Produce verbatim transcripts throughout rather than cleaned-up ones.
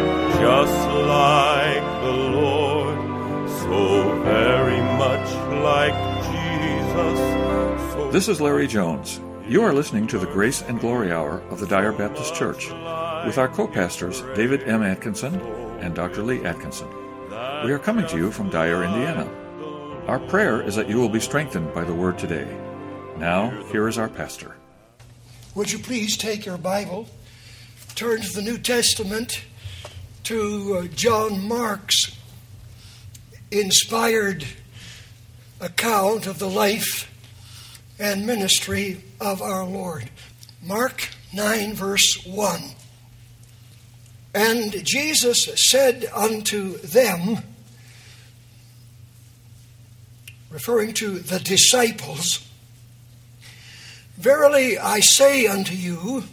that just like the Lord, so very much like Jesus. So This is Larry Jones. You are listening to the Grace and Glory Hour of the Dyer Baptist Church with our co-pastors David M. Atkinson and Doctor Lee Atkinson. We are coming to you from Dyer, Indiana. Our prayer is that you will be strengthened by the Word today. Now, here is our pastor. Would you please take your Bible, turn to the New Testament, to uh, John Mark's inspired account of the life and ministry of our Lord. Mark nine, verse one. And Jesus said unto them, referring to the disciples, Verily I say unto you,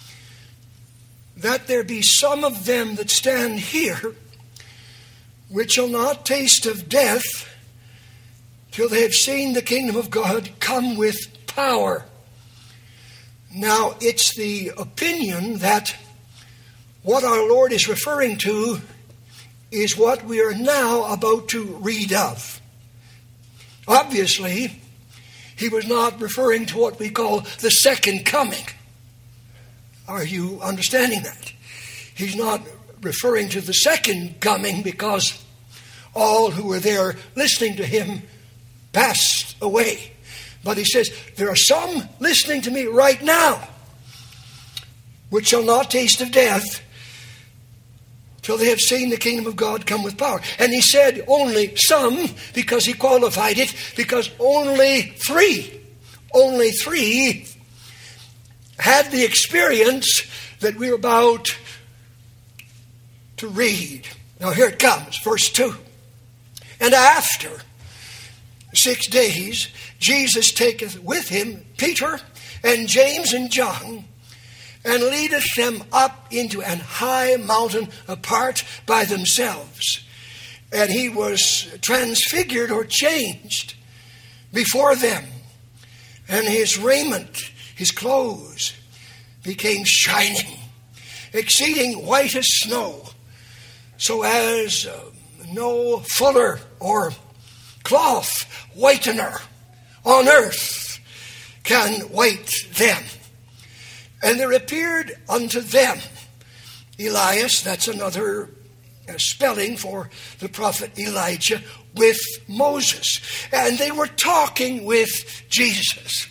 that there be some of them that stand here, which shall not taste of death, till they have seen the kingdom of God come with power. Now, it's the opinion that what our Lord is referring to is what we are now about to read of. Obviously, he was not referring to what we call the second coming. Are you understanding that? He's not referring to the second coming because all who were there listening to him passed away. But he says, there are some listening to me right now, which shall not taste of death till they have seen the kingdom of God come with power. And he said only some, because he qualified it, because only three, only three had the experience that we're about to read. Now here it comes, verse two. And after six days, Jesus taketh with him Peter and James and John, and leadeth them up into an high mountain apart by themselves. And he was transfigured or changed before them. And his raiment, his clothes, became shining, exceeding white as snow, so as uh, no fuller or cloth whitener on earth can white them. And there appeared unto them Elias, that's another uh, spelling for the prophet Elijah, with Moses. And they were talking with Jesus.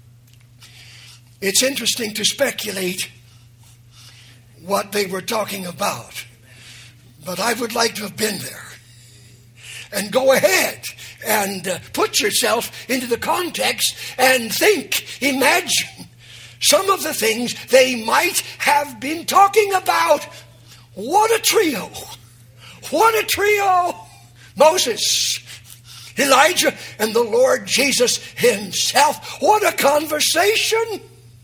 It's interesting to speculate what they were talking about. But I would like to have been there. And go ahead and uh, put yourself into the context and think, imagine some of the things they might have been talking about. What a trio. What a trio. Moses, Elijah, and the Lord Jesus himself. What a conversation.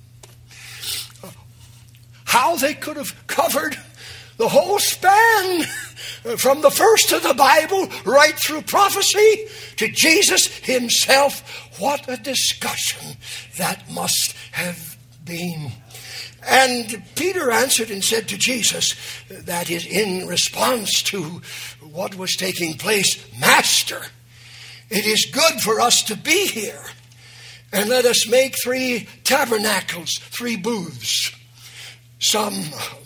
How they could have covered the whole span from the first of the Bible right through prophecy to Jesus himself. What a discussion that must have been. And Peter answered and said to Jesus, that is in response to what was taking place, Master, it is good for us to be here. And let us make three tabernacles, three booths. Some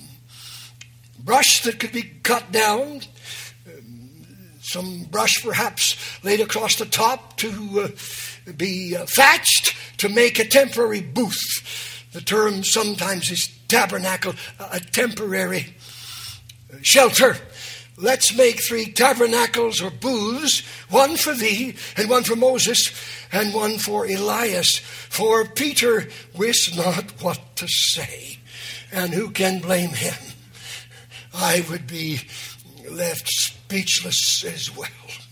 brush that could be cut down, some brush perhaps laid across the top to uh, be uh, thatched to make a temporary booth. The term sometimes is tabernacle, a temporary shelter. Let's make three tabernacles or booths, one for thee, and one for Moses, and one for Elias. For Peter wist not what to say, and who can blame him? I would be left speechless as well.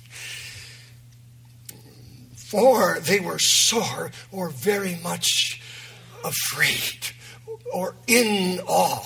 For they were sore or very much afraid or in awe.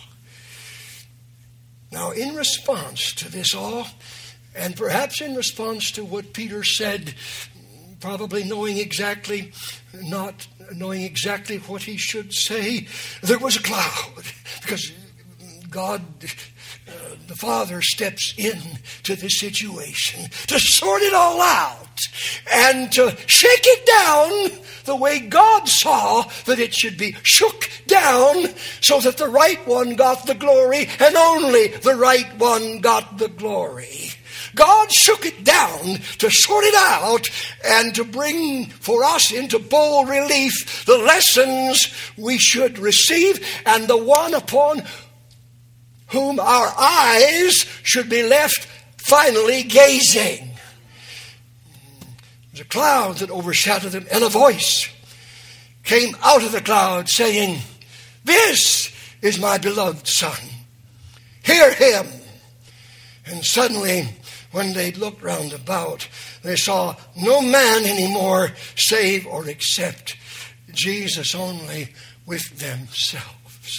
Now, in response to this awe, and perhaps in response to what Peter said, probably knowing exactly, not knowing exactly what he should say, there was a cloud, because God, uh, the Father steps in to this situation to sort it all out and to shake it down the way God saw that it should be shook down so that the right one got the glory and only the right one got the glory. God shook it down to sort it out and to bring for us into bold relief the lessons we should receive and the one upon whom our eyes should be left finally gazing. There's a cloud that overshadowed them, and a voice came out of the cloud saying, "This is my beloved Son. Hear him." And suddenly, when they looked round about, they saw no man anymore save or except Jesus only with themselves.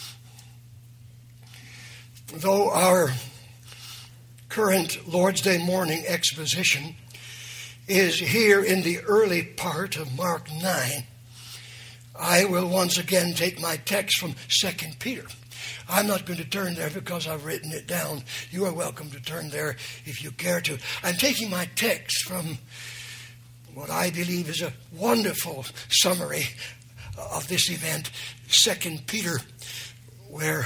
Though our current Lord's Day morning exposition is here in the early part of Mark nine, I will once again take my text from Second Peter. I'm not going to turn there because I've written it down. You are welcome to turn there if you care to. I'm taking my text from what I believe is a wonderful summary of this event, Second Peter, where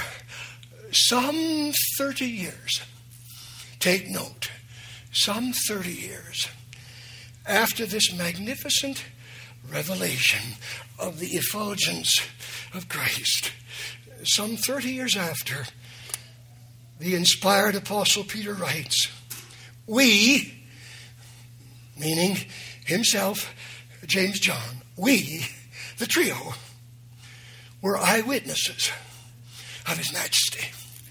some thirty years, take note, some thirty years after this magnificent revelation of the effulgence of Christ, some thirty years after, the inspired Apostle Peter writes, "We," meaning himself, James, John, "we," the trio, were eyewitnesses of His Majesty.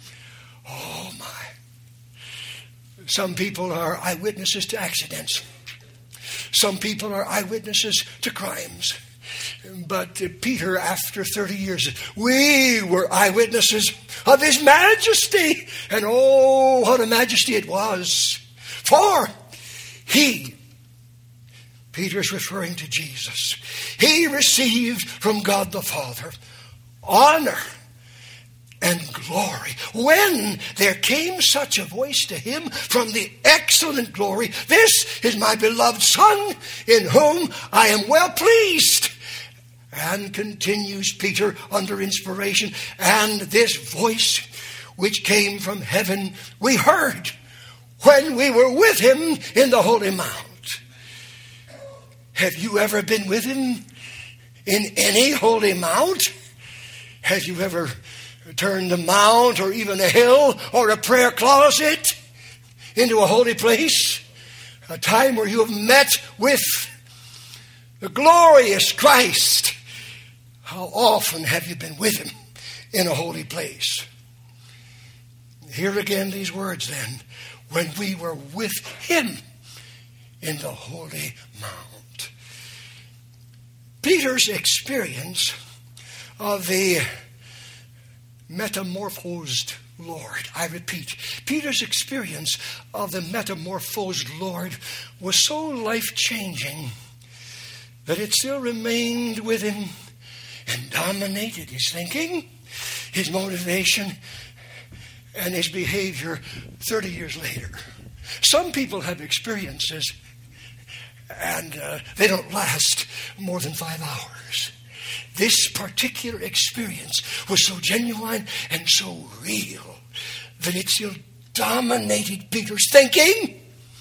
Oh my. Some people are eyewitnesses to accidents. Some people are eyewitnesses to crimes. But Peter, after thirty years, we were eyewitnesses of His Majesty. And oh, what a majesty it was. For He, Peter's referring to Jesus, He received from God the Father honor and glory. When there came such a voice to Him from the excellent glory, "This is my beloved Son, in whom I am well pleased." And continues Peter under inspiration, "And this voice which came from heaven we heard when we were with Him in the Holy Mount." Have you ever been with Him in any holy mount? Have you ever turned a mount or even a hill or a prayer closet into a holy place? A time where you have met with the glorious Christ. How often have you been with Him in a holy place? Here again these words then, "when we were with Him in the Holy Mount." Peter's experience of the metamorphosed Lord, I repeat, Peter's experience of the metamorphosed Lord was so life-changing that it still remained with him and dominated his thinking, his motivation, and his behavior thirty years later. Some people have experiences and uh, they don't last more than five hours. This particular experience was so genuine and so real that it still dominated Peter's thinking,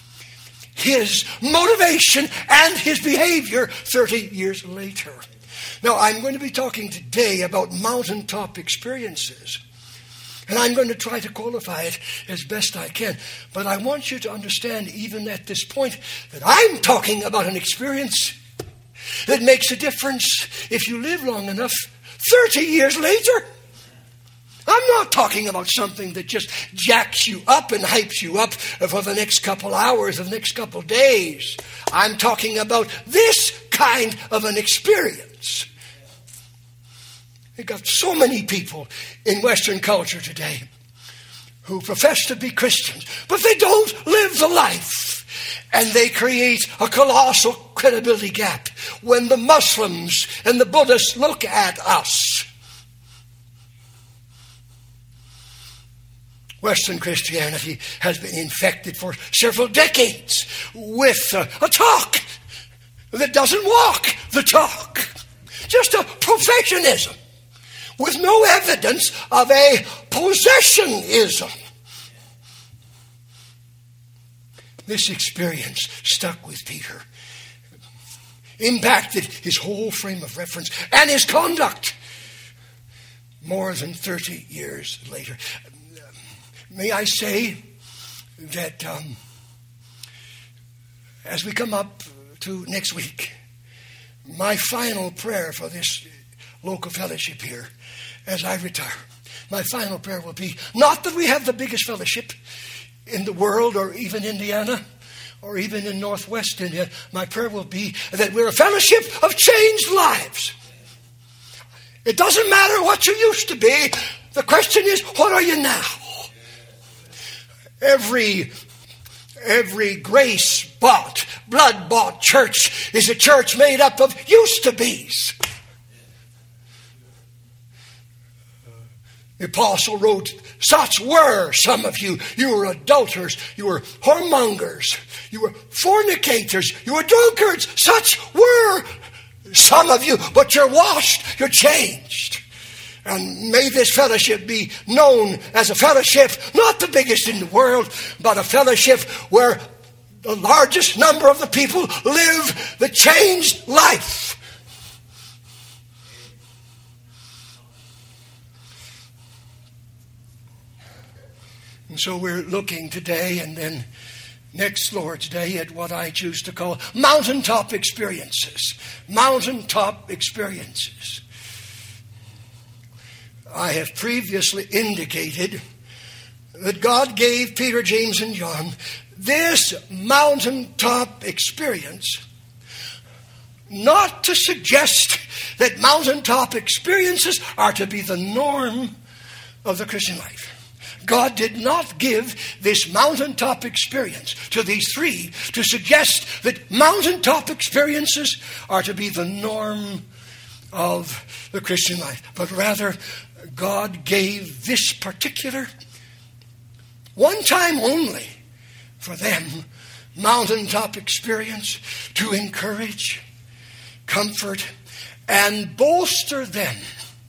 his motivation, and his behavior thirty years later. Now, I'm going to be talking today about mountaintop experiences. And I'm going to try to qualify it as best I can. But I want you to understand, even at this point, that I'm talking about an experience that makes a difference if you live long enough thirty years later. I'm not talking about something that just jacks you up and hypes you up for the next couple hours, or the next couple days. I'm talking about this kind of an experience. We've got so many people in Western culture today who profess to be Christians, but they don't live the life. And they create a colossal credibility gap when the Muslims and the Buddhists look at us. Western Christianity has been infected for several decades with uh, a talk that doesn't walk the talk. Just a professionism with no evidence of a possessionism. This experience stuck with Peter, impacted his whole frame of reference and his conduct more than thirty years later. May I say that um, as we come up to next week, my final prayer for this local fellowship here as I retire, my final prayer will be not that we have the biggest fellowship in the world or even Indiana or even in Northwest India. My prayer will be that we're a fellowship of changed lives. It doesn't matter what you used to be. The question is, what are you now? Every, every grace-bought, blood-bought church is a church made up of used-to-bes. The apostle wrote, such were some of you. You were adulterers. You were whoremongers. You were fornicators. You were drunkards. Such were some of you. But you're washed. You're changed. And may this fellowship be known as a fellowship, not the biggest in the world, but a fellowship where the largest number of the people live the changed life. And so we're looking today and then next Lord's Day at what I choose to call mountaintop experiences. Mountaintop experiences. I have previously indicated that God gave Peter, James, and John this mountaintop experience not to suggest that mountaintop experiences are to be the norm of the Christian life. God did not give this mountaintop experience to these three to suggest that mountaintop experiences are to be the norm of the Christian life, but rather God gave this particular, one time only for them, mountaintop experience to encourage, comfort, and bolster them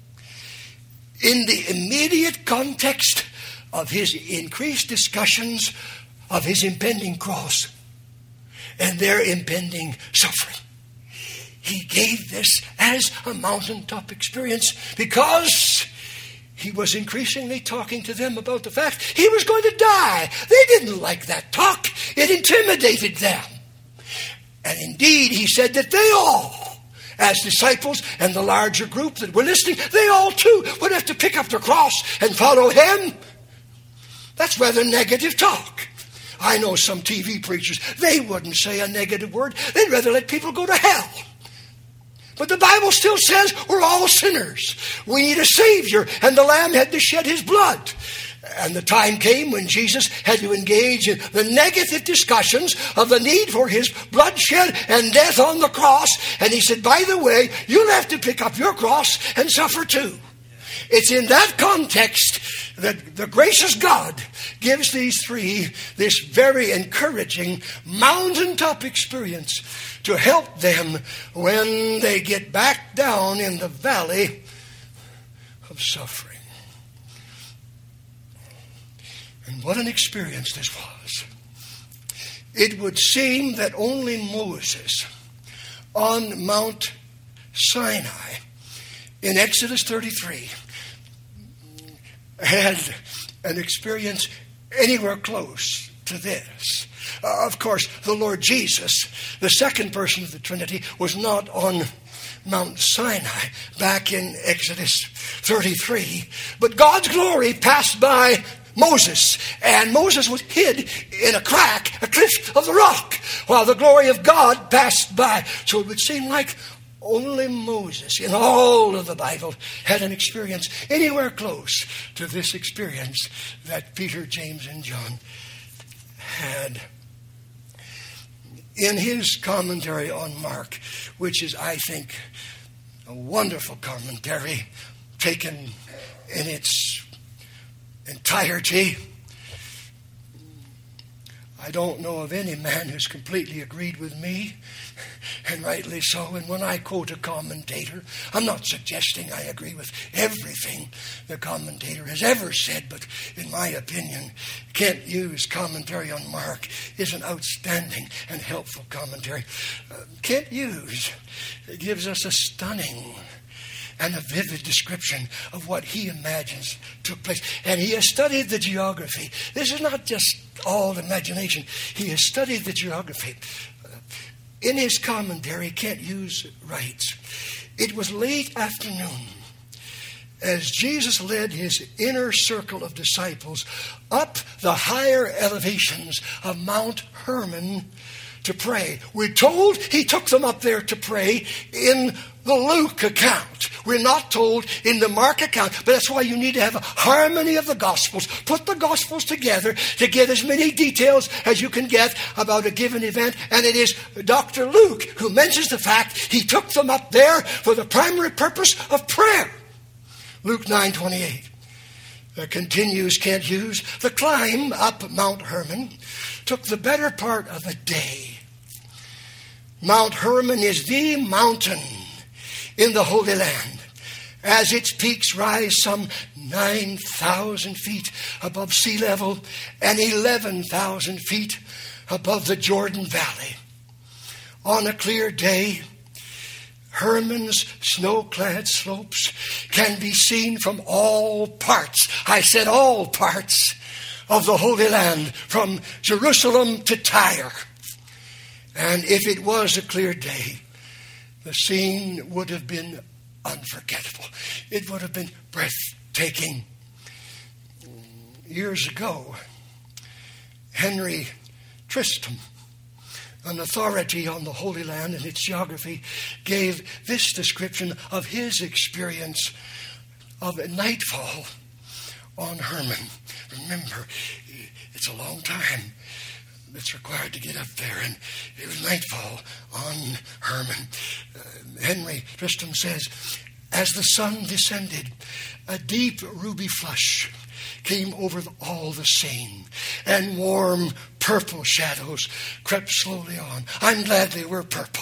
in the immediate context of his increased discussions of his impending cross and their impending suffering. He gave this as a mountaintop experience because he was increasingly talking to them about the fact he was going to die. They didn't like that talk. It intimidated them. And indeed, he said that they all, as disciples and the larger group that were listening, they all too would have to pick up their cross and follow him. That's rather negative talk. I know some T V preachers, they wouldn't say a negative word. They'd rather let people go to hell. But the Bible still says we're all sinners. We need a Savior, and the Lamb had to shed his blood. And the time came when Jesus had to engage in the negative discussions of the need for his bloodshed and death on the cross. And he said, by the way, you'll have to pick up your cross and suffer too. It's in that context that the gracious God gives these three this very encouraging mountaintop experience to help them when they get back down in the valley of suffering. And what an experience this was. It would seem that only Moses on Mount Sinai in Exodus thirty-three had an experience anywhere close to this. Uh, of course, the Lord Jesus, the second person of the Trinity, was not on Mount Sinai back in Exodus thirty-three. But God's glory passed by Moses, and Moses was hid in a crack, a cliff of the rock, while the glory of God passed by. So it would seem like only Moses in all of the Bible had an experience anywhere close to this experience that Peter, James, and John had. In his commentary on Mark, which is, I think, a wonderful commentary taken in its entirety, I don't know of any man who's completely agreed with me, and rightly so. And when I quote a commentator, I'm not suggesting I agree with everything the commentator has ever said, but in my opinion, Kent Hughes' commentary on Mark is an outstanding and helpful commentary. Uh, Kent Hughes gives us a stunning and a vivid description of what he imagines took place. And he has studied the geography. This is not just all imagination. He has studied the geography. In his commentary, Kent Hughes writes, "It was late afternoon as Jesus led his inner circle of disciples up the higher elevations of Mount Hermon to pray." We're told he took them up there to pray in the Luke account. We're not told in the Mark account, but that's why you need to have a harmony of the Gospels. Put the Gospels together to get as many details as you can get about a given event. And it is Doctor Luke who mentions the fact he took them up there for the primary purpose of prayer. Luke nine twenty-eight. Uh, continues Kent Hughes, "The climb up Mount Hermon took the better part of a day. Mount Hermon is the mountain in the Holy Land, as its peaks rise some nine thousand feet above sea level and eleven thousand feet above the Jordan Valley. On a clear day, Hermon's snow-clad slopes can be seen from all parts," I said all parts, "of the Holy Land, from Jerusalem to Tyre. And if it was a clear day, the scene would have been unforgettable. It would have been breathtaking." Years ago, Henry Tristram, an authority on the Holy Land and its geography, gave this description of his experience of nightfall on Hermon. Remember, it's a long time that's required to get up there, and it was nightfall on Hermon. Uh, Henry Tristram says, "As the sun descended, a deep ruby flush came over all the scene, and warm purple shadows crept slowly on." I'm glad they were purple.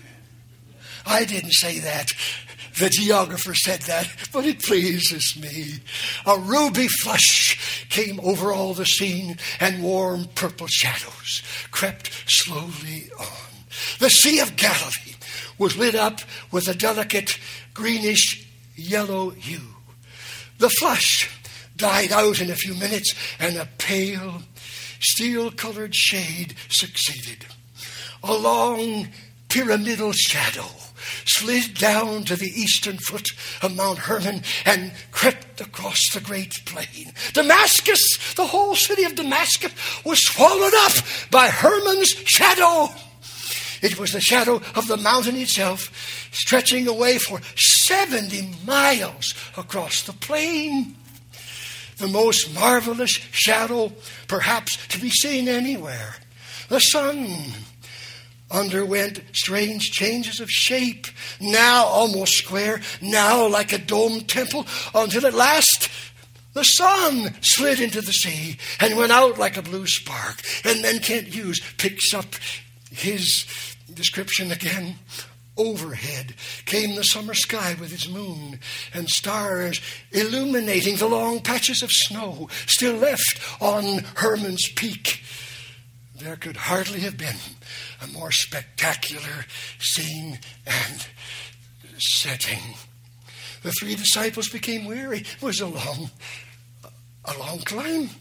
I didn't say that. The geographer said that, but it pleases me. A ruby flush came over all the scene, and warm purple shadows crept slowly on. The Sea of Galilee was lit up with a delicate greenish yellow hue. The flush died out in a few minutes, and a pale, steel-colored shade succeeded. A long pyramidal shadow slid down to the eastern foot of Mount Hermon and crept across the great plain. Damascus, the whole city of Damascus, was swallowed up by Hermon's shadow. It was the shadow of the mountain itself, stretching away for seventy miles across the plain. The most marvelous shadow perhaps to be seen anywhere. The sun underwent strange changes of shape, now almost square, now like a domed temple, until at last the sun slid into the sea and went out like a blue spark. And then Kent Hughes picks up his description again. Overhead came the summer sky with its moon and stars illuminating the long patches of snow still left on Hermon's peak. There could hardly have been a more spectacular scene and setting. The three disciples became weary. It was a long, a long climb.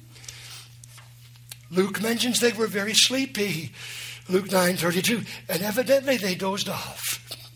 Luke mentions they were very sleepy. Luke nine thirty-two, and evidently they dozed off.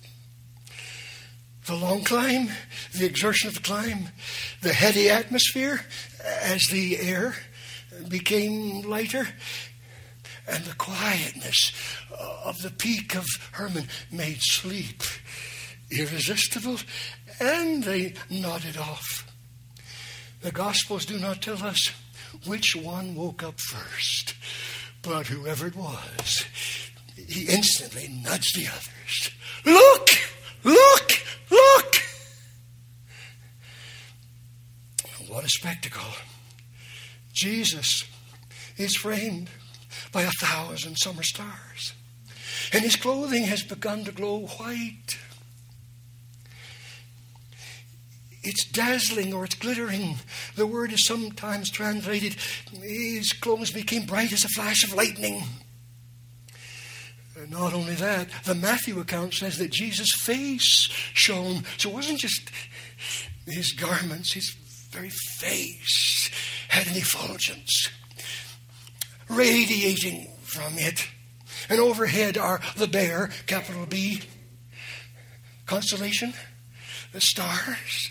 The long climb, the exertion of the climb, the heady atmosphere as the air became lighter, and the quietness of the peak of Hermon made sleep irresistible, and they nodded off. The Gospels do not tell us which one woke up first, but whoever it was, he instantly nudged the others. Look! Look! Look! What a spectacle. Jesus is framed by a thousand summer stars. And his clothing has begun to glow white. It's dazzling or it's glittering. The word is sometimes translated, his clothes became bright as a flash of lightning. And not only that, the Matthew account says that Jesus' face shone. So it wasn't just his garments, his very face had an effulgence radiating from it. And overhead are the bear, capital B, constellation, the stars.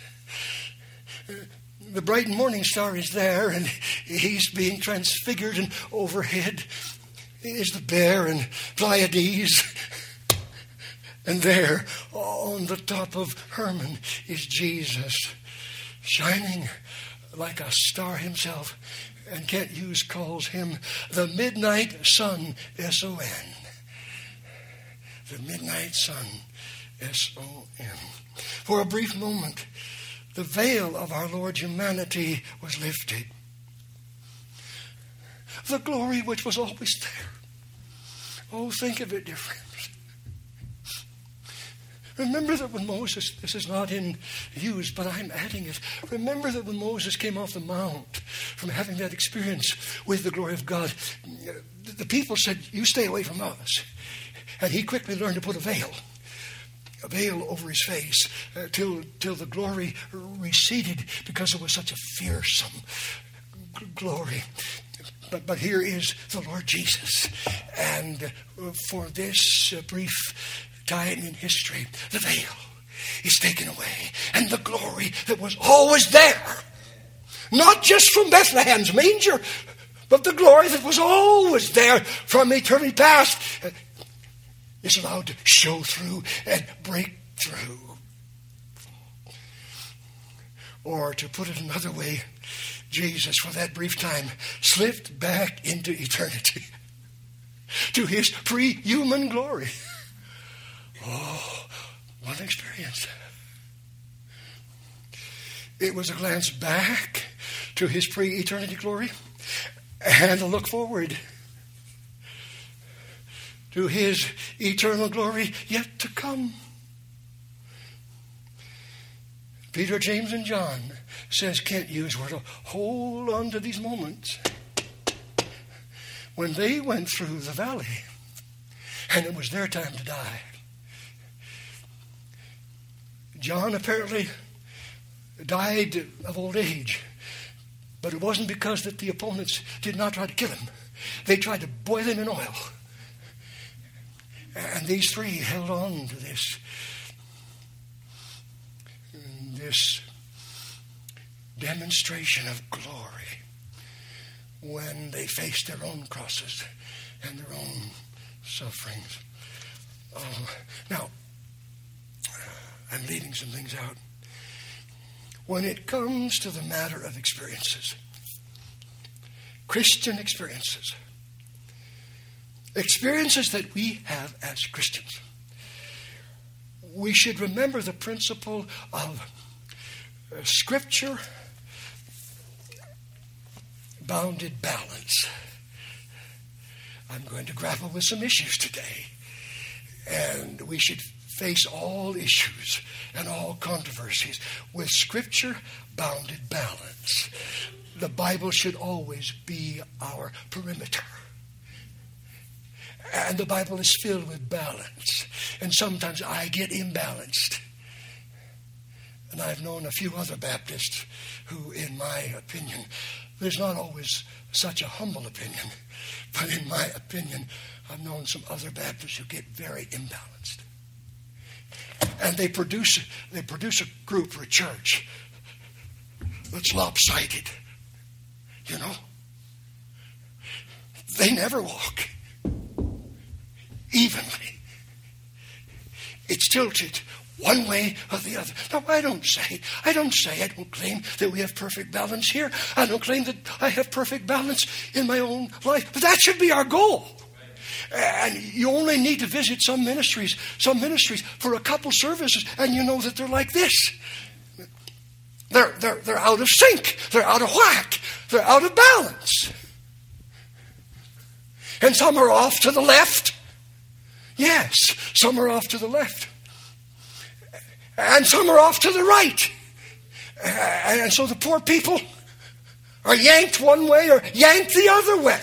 The bright morning star is there, and he's being transfigured, and overhead is the bear and Pleiades. And there, on the top of Hermon, is Jesus, shining like a star himself. And Kent Hughes calls him the midnight sun, S O N. The midnight sun, S O N. For a brief moment, the veil of our Lord's humanity was lifted. The glory which was always there. Oh, think of it, dear friends. Remember that when Moses, this is not in Hughes, but I'm adding it. Remember that when Moses came off the mount from having that experience with the glory of God, the people said, you stay away from us. And he quickly learned to put a veil, a veil over his face, uh, till, till the glory receded because it was such a fearsome g- glory. But, but here is the Lord Jesus. And uh, for this uh, brief time in history, the veil is taken away, and the glory that was always there, not just from Bethlehem's manger, but the glory that was always there from eternity past, is allowed to show through and break through. Or to put it another way, Jesus, for that brief time, slipped back into eternity to his pre-human glory. Oh, what an experience. It was a glance back to his pre-eternity glory and a look forward to his eternal glory yet to come. Peter, James, and John says Kent Hughes were to hold on to these moments when they went through the valley and it was their time to die. John apparently died of old age, but it wasn't because that the opponents did not try to kill him. They tried to boil him in oil. And these three held on to this, this demonstration of glory when they faced their own crosses and their own sufferings. Oh, now, I'm leaving some things out. When it comes to the matter of experiences, Christian experiences, experiences that we have as Christians, we should remember the principle of uh, Scripture bounded balance. I'm going to grapple with some issues today, and we should face all issues and all controversies with Scripture bounded balance. The Bible should always be our perimeter. And the Bible is filled with balance. And sometimes I get imbalanced. And I've known a few other Baptists who, in my opinion, there's not always such a humble opinion, but in my opinion, I've known some other Baptists who get very imbalanced. And they produce they produce a group or a church that's lopsided. You know? They never walk evenly. It's tilted one way or the other. Now, I don't say, I don't say, I don't claim that we have perfect balance here. I don't claim that I have perfect balance in my own life. But that should be our goal. And you only need to visit some ministries, some ministries for a couple services, and you know that they're like this. They're, they're, they're out of sync. They're out of whack. They're out of balance. And some are off to the left. Yes, some are off to the left. And some are off to the right. And so the poor people are yanked one way or yanked the other way.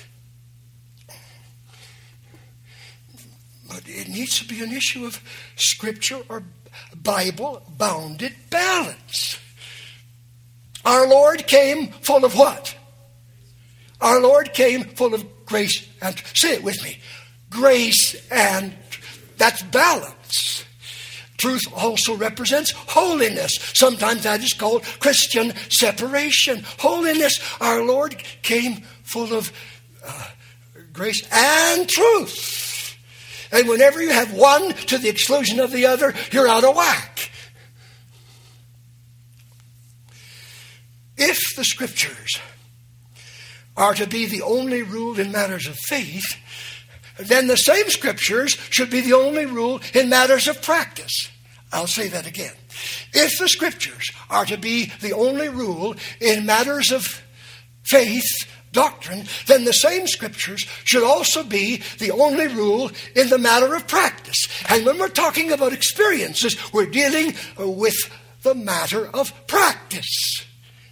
But it needs to be an issue of Scripture or Bible-bounded balance. Our Lord came full of what? Our Lord came full of grace and, say it with me, grace and, that's balance. Truth also represents holiness. Sometimes that is called Christian separation. Holiness. Our Lord came full of uh, grace and truth. And whenever you have one to the exclusion of the other, you're out of whack. If the Scriptures are to be the only rule in matters of faith, then the same Scriptures should be the only rule in matters of practice. I'll say that again. If the Scriptures are to be the only rule in matters of faith, doctrine, then the same Scriptures should also be the only rule in the matter of practice. And when we're talking about experiences, we're dealing with the matter of practice.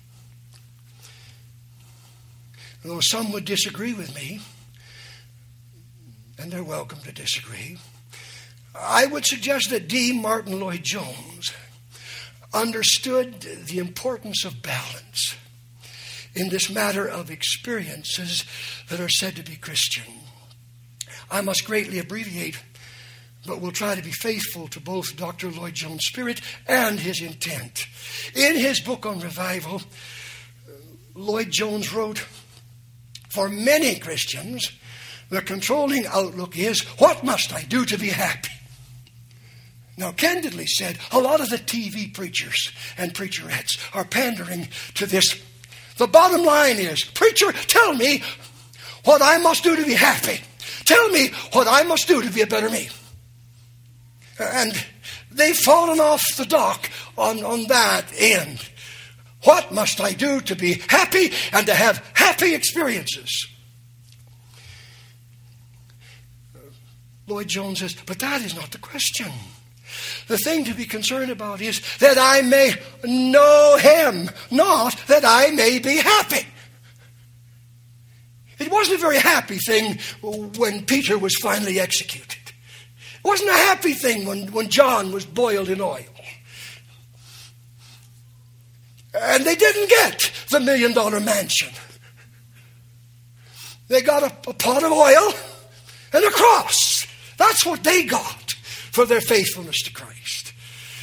Though some would disagree with me, and they're welcome to disagree, I would suggest that D. Martin Lloyd-Jones understood the importance of balance in this matter of experiences that are said to be Christian. I must greatly abbreviate, but we'll try to be faithful to both Doctor Lloyd-Jones' spirit and his intent. In his book on revival, Lloyd-Jones wrote, "For many Christians, the controlling outlook is, what must I do to be happy?" Now, candidly said, a lot of the T V preachers and preacherettes are pandering to this. The bottom line is, preacher, tell me what I must do to be happy. Tell me what I must do to be a better me. And they've fallen off the dock on, on that end. What must I do to be happy and to have happy experiences? Lloyd-Jones says, but that is not the question. The thing to be concerned about is that I may know Him, not that I may be happy. It wasn't a very happy thing when Peter was finally executed. It wasn't a happy thing when, when John was boiled in oil. And they didn't get the million dollar mansion. They got a, a pot of oil and a cross. That's what they got for their faithfulness to Christ.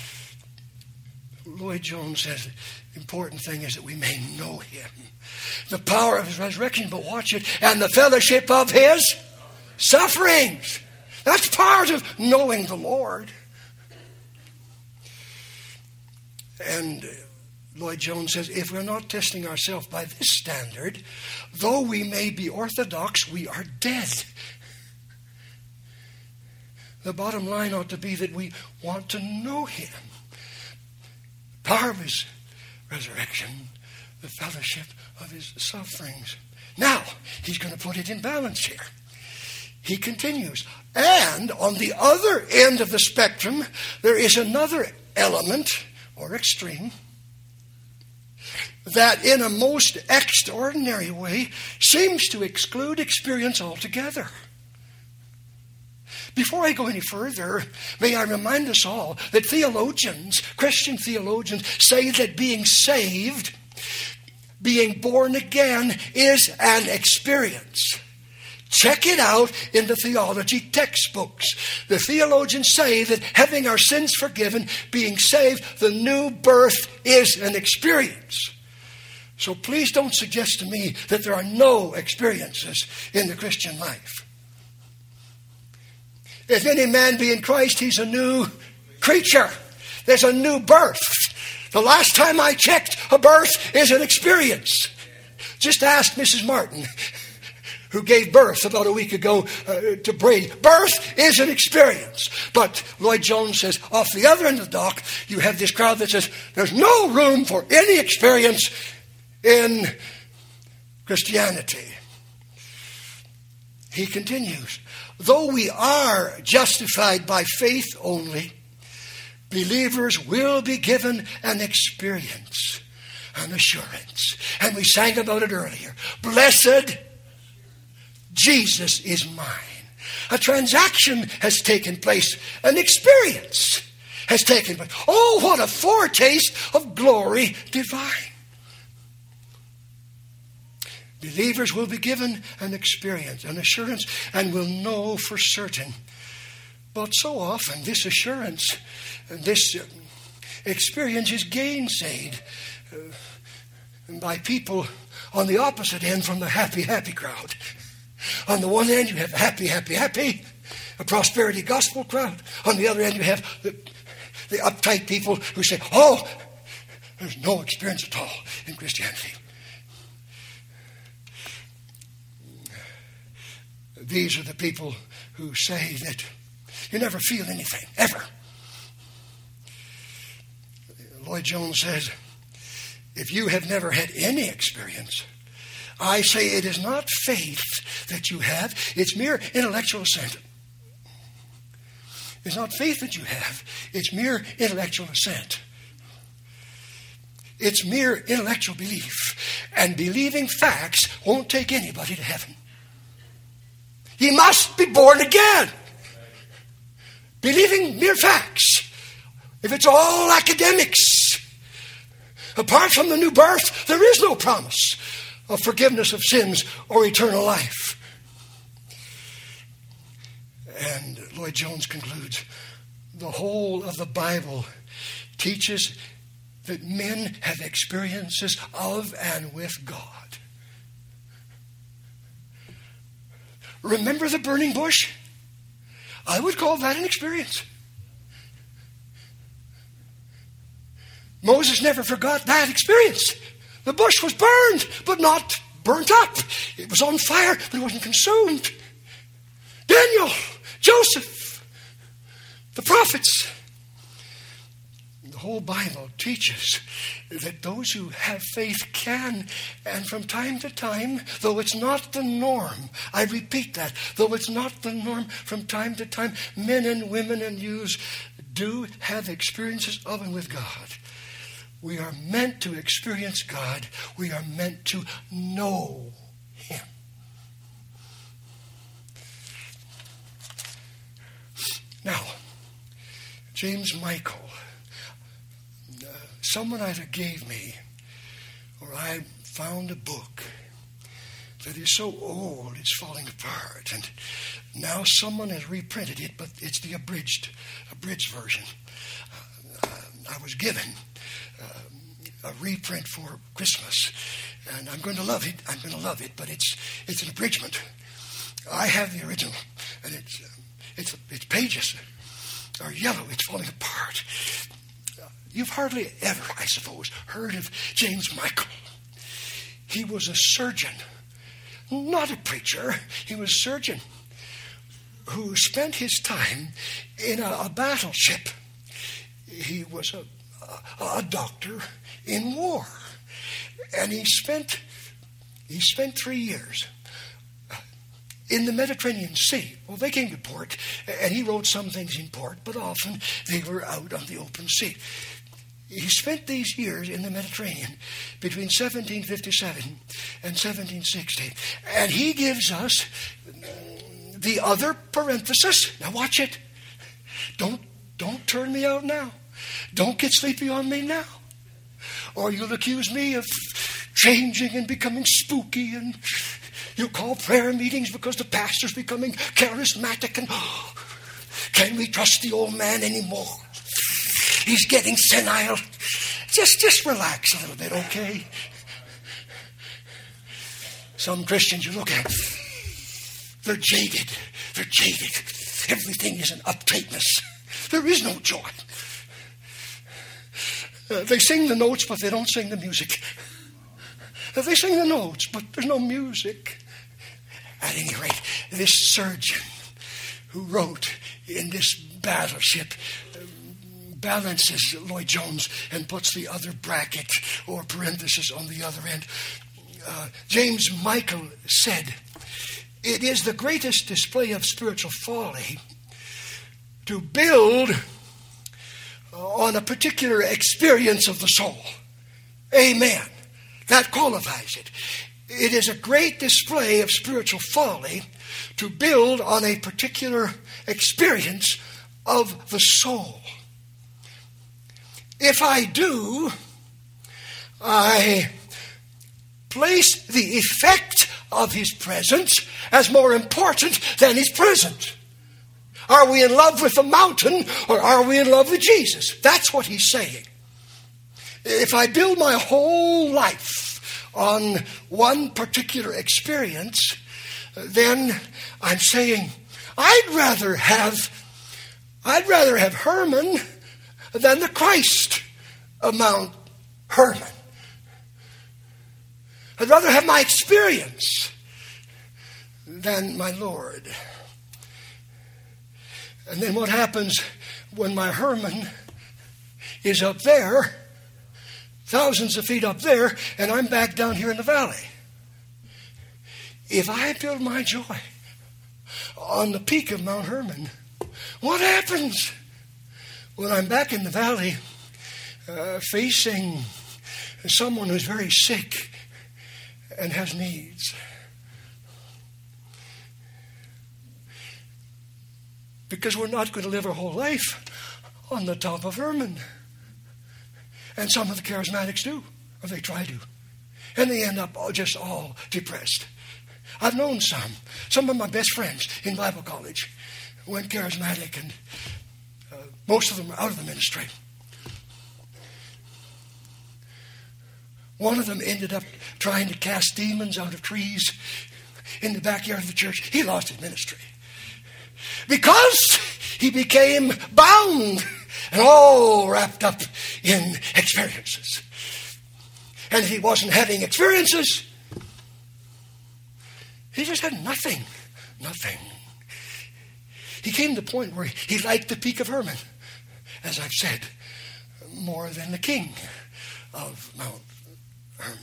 Lloyd-Jones says the important thing is that we may know Him. The power of His resurrection, but watch it, and the fellowship of His sufferings. That's part of knowing the Lord. And Lloyd-Jones says, if we're not testing ourselves by this standard, though we may be orthodox, we are dead. The bottom line ought to be that we want to know Him. The power of His resurrection, the fellowship of His sufferings. Now, he's going to put it in balance here. He continues, and on the other end of the spectrum, there is another element or extreme that in a most extraordinary way seems to exclude experience altogether. Before I go any further, may I remind us all that theologians, Christian theologians, say that being saved, being born again, is an experience. Check it out in the theology textbooks. The theologians say that having our sins forgiven, being saved, the new birth is an experience. So please don't suggest to me that there are no experiences in the Christian life. If any man be in Christ, he's a new creature. There's a new birth. The last time I checked, a birth is an experience. Just ask Missus Martin, who gave birth about a week ago uh, to Brady. Birth is an experience. But Lloyd-Jones says, off the other end of the dock, you have this crowd that says, there's no room for any experience in Christianity. He continues, though we are justified by faith only, believers will be given an experience, an assurance. And we sang about it earlier. Blessed Jesus is mine. A transaction has taken place. An experience has taken place. Oh, what a foretaste of glory divine. Believers will be given an experience, an assurance, and will know for certain. But so often this assurance, this experience is gainsaid by people on the opposite end from the happy, happy crowd. On the one end, you have happy, happy, happy, a prosperity gospel crowd. On the other end, you have the, the uptight people who say, oh, there's no experience at all in Christianity. These are the people who say that you never feel anything, ever. Lloyd Jones says, if you have never had any experience, I say it is not faith that you have, it's mere intellectual assent. It's not faith that you have, it's mere intellectual assent. It's mere intellectual belief. And believing facts won't take anybody to heaven. He must be born again. Believing mere facts. If it's all academics, apart from the new birth, there is no promise of forgiveness of sins or eternal life. And Lloyd Jones concludes, the whole of the Bible teaches that men have experiences of and with God. Remember the burning bush? I would call that an experience. Moses never forgot that experience. The bush was burned, but not burnt up. It was on fire, but it wasn't consumed. Daniel, Joseph, the prophets. The whole Bible teaches that those who have faith can, and from time to time, though it's not the norm, I repeat that, though it's not the norm, from time to time, men and women and youths do have experiences of and with God. We are meant to experience God. We are meant to know Him. Now, James Michael, uh, someone either gave me or I found a book that is so old it's falling apart. And now someone has reprinted it, but it's the abridged, abridged version. Uh, I was given Uh, a reprint for Christmas, and I'm going to love it. I'm going to love it, but it's it's an abridgment. I have the original, and it's uh, it's its pages are yellow. It's falling apart. Uh, you've hardly ever, I suppose, heard of James Michael. He was a surgeon, not a preacher. He was a surgeon who spent his time in a, a battleship. He was a a doctor in war, and he spent he spent three years in the Mediterranean Sea. Well, they came to port, and he wrote some things in port, but often they were out on the open sea. He spent these years in the Mediterranean between seventeen fifty-seven and seventeen sixty, and he gives us the other parenthesis. Now watch it. Don't don't turn me out now. Don't get sleepy on me now, or you'll accuse me of changing and becoming spooky, and you'll call prayer meetings because the pastor's becoming charismatic, and oh, can we trust the old man anymore? He's getting senile. Just, just relax a little bit, okay? Some Christians you look at, they're jaded. They're jaded. Everything is an uptightness. There is no joy. Uh, they sing the notes, but they don't sing the music. Uh, they sing the notes, but there's no music. At any rate, this surgeon who wrote in this battleship uh, balances Lloyd Jones and puts the other bracket or parenthesis on the other end. Uh, James Michael said, it is the greatest display of spiritual folly to build on a particular experience of the soul. Amen. That qualifies it. It is a great display of spiritual folly to build on a particular experience of the soul. If I do, I place the effect of his presence as more important than his presence. Are we in love with the mountain or are we in love with Jesus? That's what he's saying. If I build my whole life on one particular experience, then I'm saying I'd rather have I'd rather have Herman than the Christ of Mount Herman. I'd rather have my experience than my Lord. And then what happens when my Herman is up there, thousands of feet up there, and I'm back down here in the valley? If I build my joy on the peak of Mount Herman, what happens when I'm back in the valley uh, facing someone who's very sick and has needs? Because we're not going to live our whole life on the top of Herman. And some of the charismatics do, or they try to. And they end up all, just all depressed. I've known some. Some of my best friends in Bible college went charismatic, and uh, most of them are out of the ministry. One of them ended up trying to cast demons out of trees in the backyard of the church. He lost his ministry because he became bound and all wrapped up in experiences. And if he wasn't having experiences, he just had nothing. Nothing. He came to the point where he liked the peak of Herman, as I've said, more than the king of Mount Herman.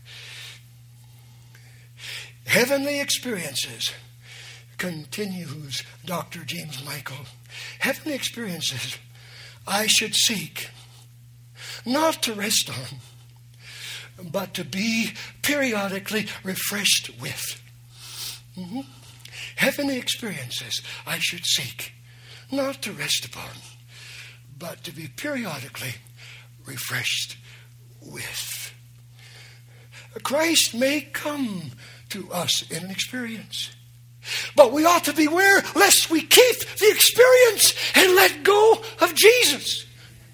Heavenly experiences, continues Doctor James Michael. Heavenly experiences I should seek, not to rest on, but to be periodically refreshed with. Mm-hmm. Heavenly experiences I should seek, not to rest upon, but to be periodically refreshed with. Christ may come to us in an experience, but we ought to beware lest we keep the experience and let go of Jesus.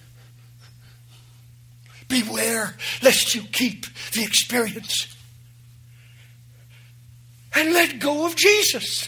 Beware lest you keep the experience and let go of Jesus.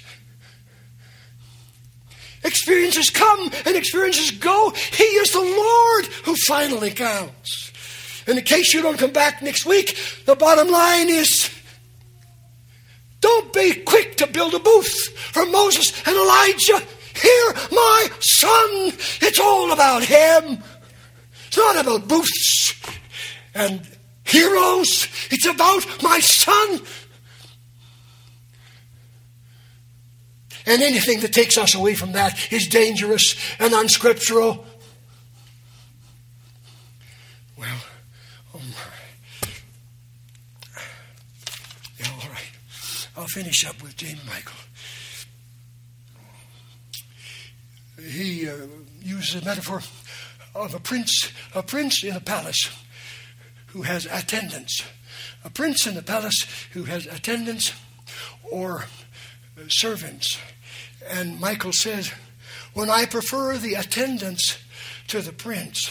Experiences come and experiences go. He is the Lord who finally counts. And in case you don't come back next week, the bottom line is, don't be quick to build a booth for Moses and Elijah. Hear my son. It's all about him. It's not about booths and heroes. It's about my son. And anything that takes us away from that is dangerous and unscriptural. Well, oh my. Yeah, all right. I'll finish up with James Michael. He uh, uses a metaphor of a prince, a prince in a palace who has attendants. A prince in a palace who has attendants or servants. And Michael says, when I prefer the attendants to the prince,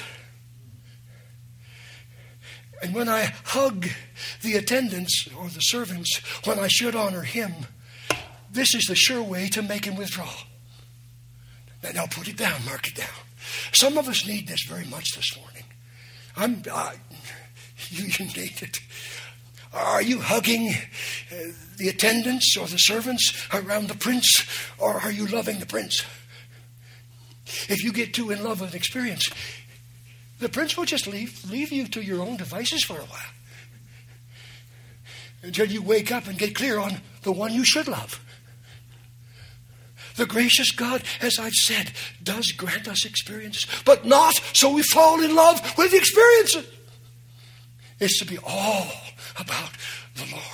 and when I hug the attendants or the servants, when I should honor him, this is the sure way to make him withdraw. Now put it down, mark it down. Some of us need this very much this morning. I'm, uh, you, you need it. Are you hugging uh, the attendants or the servants around the prince, or are you loving the prince? If you get too in love with an experience, the prince will just leave, leave you to your own devices for a while until you wake up and get clear on the one you should love. The gracious God, as I've said, does grant us experiences, but not so we fall in love with the experiences. It's to be all about the Lord.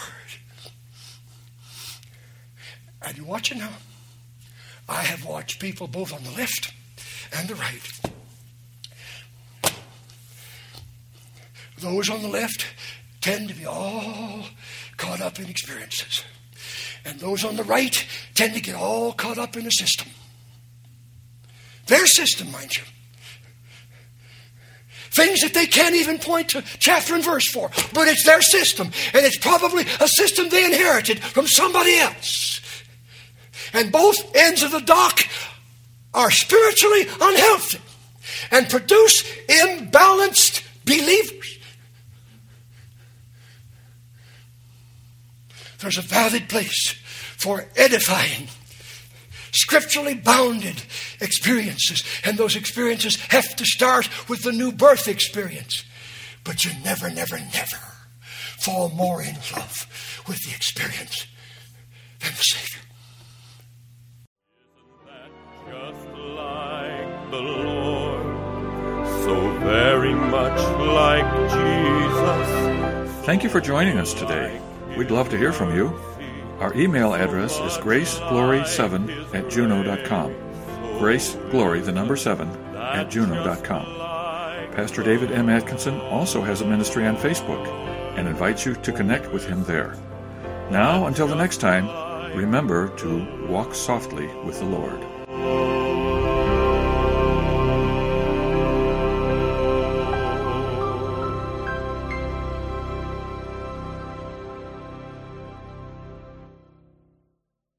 And you watch it now. I have watched people both on the left and the right. Those on the left tend to be all caught up in experiences. And those on the right tend to get all caught up in a system. Their system, mind you. Things that they can't even point to chapter and verse for. But it's their system. And it's probably a system they inherited from somebody else. And both ends of the dock are spiritually unhealthy and produce imbalanced believers. There's a valid place for edifying, scripturally bounded experiences. And those experiences have to start with the new birth experience. But you never, never, never fall more in love with the experience than the Savior. Just like the Lord, so very much like Jesus. Thank you for joining us today. We'd love to hear from you. Our email address is graceglory seven at juno dot com. Graceglory, the number seven, at juno dot com. Pastor David M. Atkinson also has a ministry on Facebook and invites you to connect with him there. Now, until the next time, remember to walk softly with the Lord.